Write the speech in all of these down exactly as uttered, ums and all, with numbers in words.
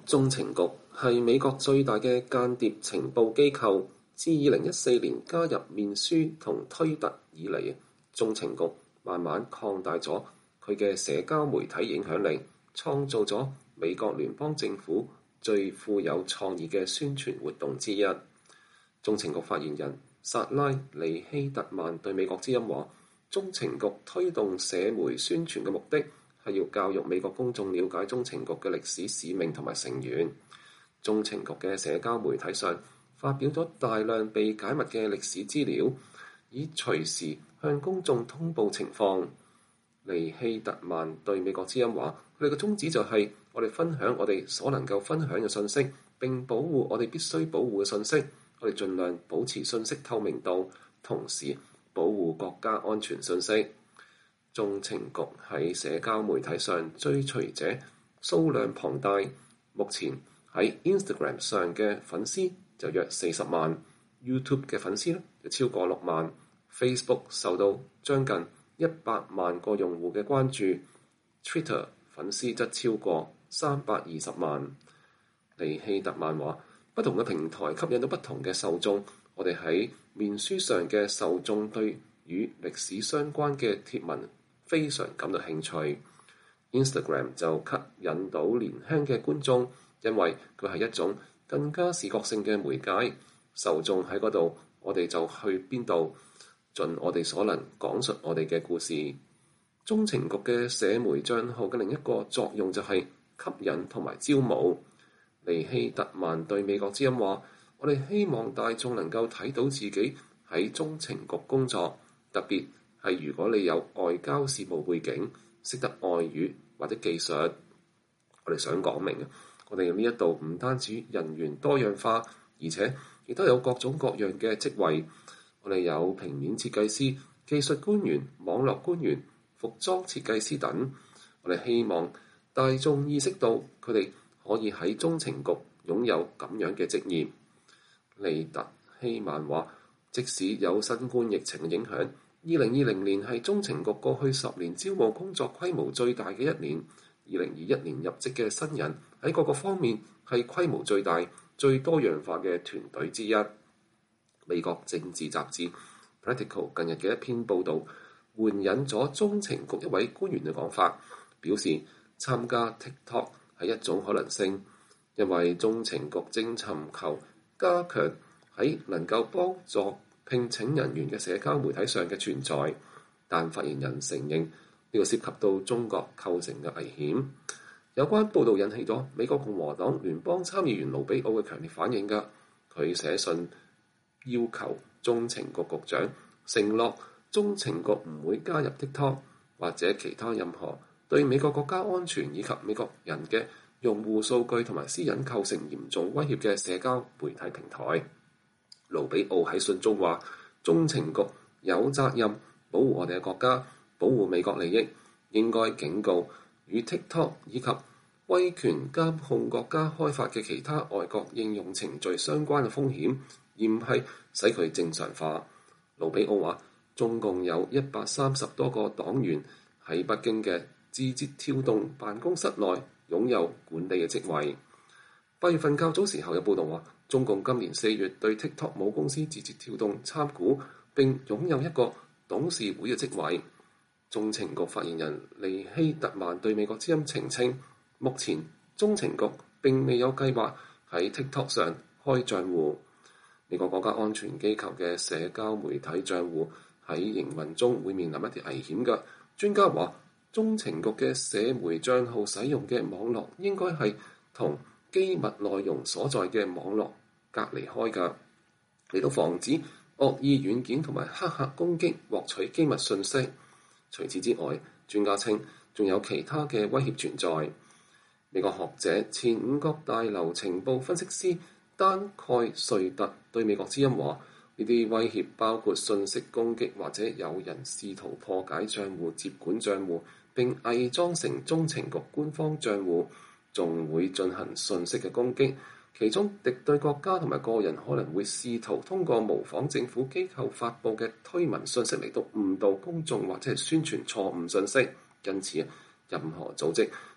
中情局係美國最大嘅間諜情報機構，自二零一四年加入面書同推特以嚟，中情局慢慢擴大咗佢嘅社交媒體影響力，創造咗美國聯邦政府最富有創意嘅宣傳活動之一。中情局發言人薩拉尼希特曼對美國之音話：中情局推動社媒宣傳嘅目的係要教育美國公眾了解中情局嘅歷史使命同埋成員。中情局嘅社交媒體上發表咗大量被解密嘅歷史資料，以隨時向公眾通報情況。尼希特曼對美國之音話：佢哋嘅宗旨就係我哋分享我哋所能夠分享嘅信息，並保護我哋必須保護嘅信息。我哋盡量保持信息透明度，同時保護國家安全信息。中情局喺社交媒體上追隨者數量龐大，目前喺 Instagram 上嘅粉絲就約四十萬 ，YouTube 嘅粉絲咧就超過六萬 ，Facebook 受到將近一百萬個用戶嘅關注 ，Twitter 粉絲則超過三百二十萬。尼希特曼話：不同嘅平台吸引到不同嘅受眾，我哋喺面書上嘅受眾對與歷史相關嘅貼文非常感到興趣。Instagram 就吸引到年輕嘅觀眾，因為佢係一種更加視覺性嘅媒介。受眾喺嗰度，我哋就去邊度，盡我哋所能講述我哋嘅故事。中情局嘅社媒帳號嘅另一個作用就係吸引同埋招募。尼希特曼對美國之音話：我哋希望大眾能夠睇到自己喺中情局工作，特別係如果你有外交事務背景，識得外語或者技術。我哋想講明，我哋呢一度唔單止人員多樣化，而且亦都有各種各樣嘅職位。我哋有平面設計師、技術官員、網絡官員、服裝設計師等。我哋希望大眾意識到佢哋可以喺中情局擁有咁樣嘅職業。利特希曼話：即使有新冠疫情嘅影響，二零二零年係中情局過去十年招募工作規模最大嘅一年。二零二一年入職嘅新人喺各個方面係規模最大、最多樣化嘅團隊之一。美國政治雜誌 Politico 近日嘅一篇報導援引咗中情局一位官員嘅講法，表示參加 TikTok 係一種可能性，因為中情局正尋求加強喺能夠幫助聘請人員嘅社交媒體上嘅存在，但發言人承認呢個涉及到中國構成嘅危險。有關報導引起咗美國共和黨聯邦參議員盧比奧嘅強烈反應㗎，佢寫信要求中情局局長承諾中情局唔會加入 TikTok 或者其他任何對美國國家安全以及美國人嘅用戶數據同埋私隱構成嚴重威脅嘅社交媒體平台。盧比奧喺信中話：中情局有責任保護我哋嘅國家，保護美國利益，應該警告與 TikTok 以及威權監控國家開發嘅其他外國應用程序相關嘅風險，而唔係使佢正常化。盧比奧話：中共有一百三十多個黨員喺北京嘅字節跳動辦公室內擁有管理嘅職位。八月份較早時候有報道話，中共今年四月對 TikTok 母公司字節跳動參股並擁有一個董事會嘅職位。中情局發言人尼希特曼對美國之音澄清，目前中情局並未有計劃喺 TikTok 上開賬戶。美國國家安全機構嘅社交媒體賬戶喺營運中會面臨一啲危險嘅。專家話，中情局嘅社媒賬號使用嘅網絡應該係同機密內容所在嘅網絡隔離開㗎，嚟到防止惡意軟件同埋黑客攻擊獲取機密信息。除此之外，專家稱仲有其他嘅威脅存在。美國學者、前五角大樓情報分析師丹蓋瑞特對美國之音話：呢啲威脅包括信息攻擊，或者有人試圖破解帳戶、接管帳戶並偽裝成中情局官方帳戶，仲會進行信息嘅攻擊。其中敵對國家同埋個人可能會試圖通過模仿政府機構發布嘅推文信息嚟到誤導公眾或者係宣傳錯誤信息。因此，任何組織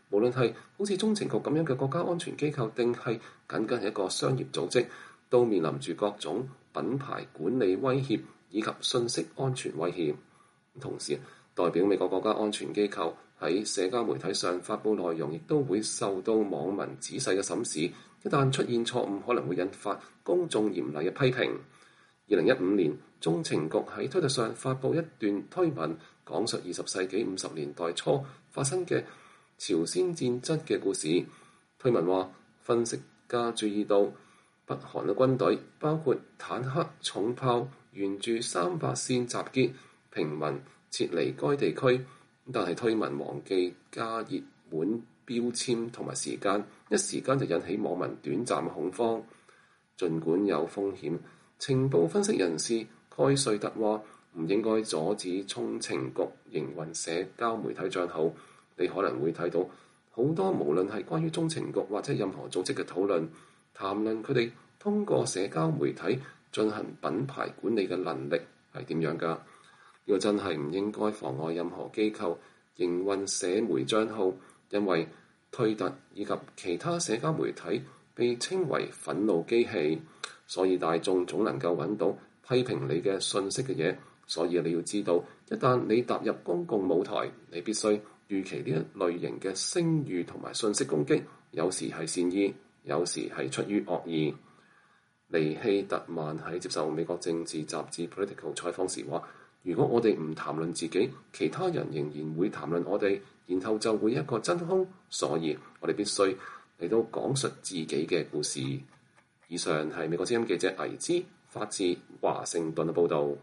無論係好似中情局咁樣嘅國家安全機構，定係僅僅係一個商業組織，都面臨住各種品牌管理威脅以及信息安全威脅。同時，代表美國國家安全機構喺社交媒體上發布內容，亦都會受到網民仔細嘅審視。一旦出現錯誤，可能會引發公眾嚴厲嘅批評。二零一五年，中情局喺推特上發布一段推文，講述二十世紀五十年代初發生嘅朝鮮戰爭嘅故事。推文話，分析家注意到北韓嘅軍隊包括坦克、重炮沿住三八線集結，平民撤離該地區。但係推文忘記加熱門標籤同埋時間，一時間就引起網民短暫嘅恐慌。儘管有風險，情報分析人士蓋瑞特話唔應該阻止中情局營運社交媒體帳號。你可能會睇到好多無論係關於中情局或者任何組織嘅討論，談論佢哋通過社交媒體進行品牌管理嘅能力係點樣㗎？呢個真係唔應該妨礙任何機構營運社媒帳號，因為推特以及其他社交媒體被稱為憤怒機器，所以大眾總能夠揾到批評你嘅信息嘅嘢。所以你要知道，一旦你踏入公共舞台，你必須預期呢一類型嘅聲譽同埋信息攻擊，有時係善意，有時係出於惡意。尼希特曼喺接受美國政治雜誌 Political 採訪時話，如果我哋唔談論自己，其他人仍然會談論我哋，然後就會一個真空。所以我哋必須嚟到講述自己嘅故事。以上係美國之音記者倪之發自華盛頓嘅報導。